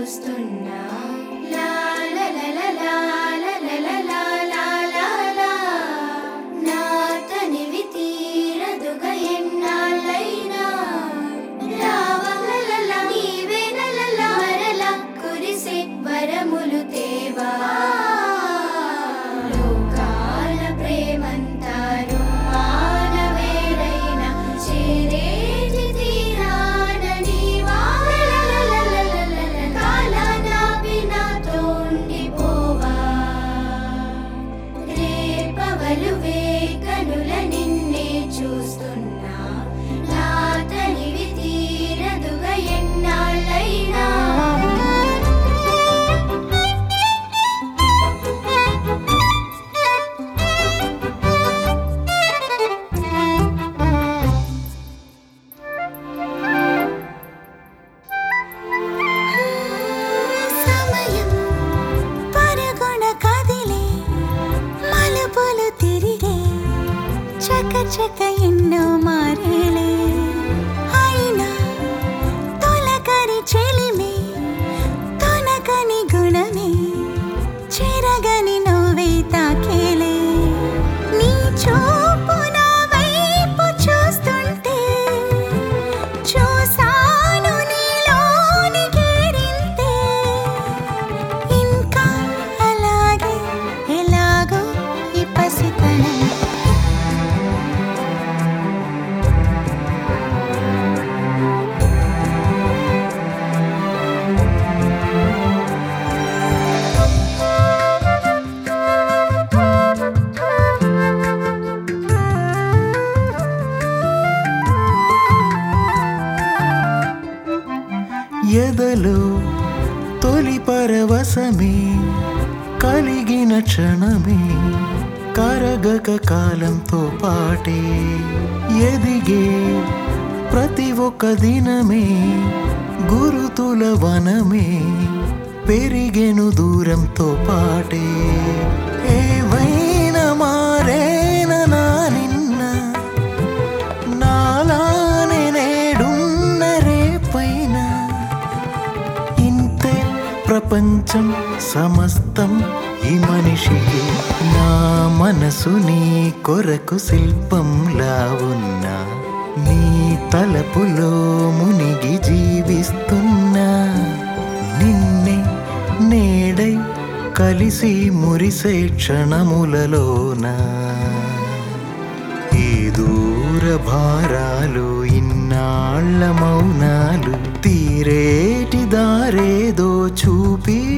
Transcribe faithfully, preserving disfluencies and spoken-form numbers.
చూస్తున్నా లా లా లా లా లా లా లా లా లా లా లా నా తనివి తీరదుగా ఎన్నాళ్ళైనా రావలల నీవే నలల మరల కురిసే వరములు తేవా లోకాల ప్రేమంతారు మానవేరైన చేరేటి తీరాన నీవా కాలానాపి నాతో ఉండిపోవా రేపవలు వేకనుల నిన్నే చూస్తున్నా నా తనివి తీరదుగా ఎన్నాళ్ళైనా సమయం పరుగున కదిలే మలుపులు తిరిగే చక చక ఎన్నో మారేలే అయినా తొలకరి చెలిమే తొనకని గుణమే చెరగని నువ్వే తాకేలే నీ చూపు నా వైపు చూస్తుంటే చూసాను నీలోని గేరింతే ఇంకా అలాగే ఎలాగో ఈ పసితనం ఎదలో తొలి పరవశమే కలిగిన క్షణమే కరగక కాలంతో పాటే ఎదిగే ప్రతి ఒక్క దినమే గురుతుల వనమే పెరిగెను దూరంతో పాటే ఏవైనా మారేన నా నిన్న నాలానే నేడున్న రేపైన ఇంతే ప్రపంచం సమస్తం ఈ మనిషికి నా మనసు నీ కొరకు శిల్పంలా ఉన్నా నీ తలపులో మునిగి జీవిస్తున్నా నిన్నే నేడై కలిసి మురిసే క్షణములలోనా ఈ దూర భారాలు ఇన్నాళ్ళ మౌనాలు తీరేటి దారేదో చూపి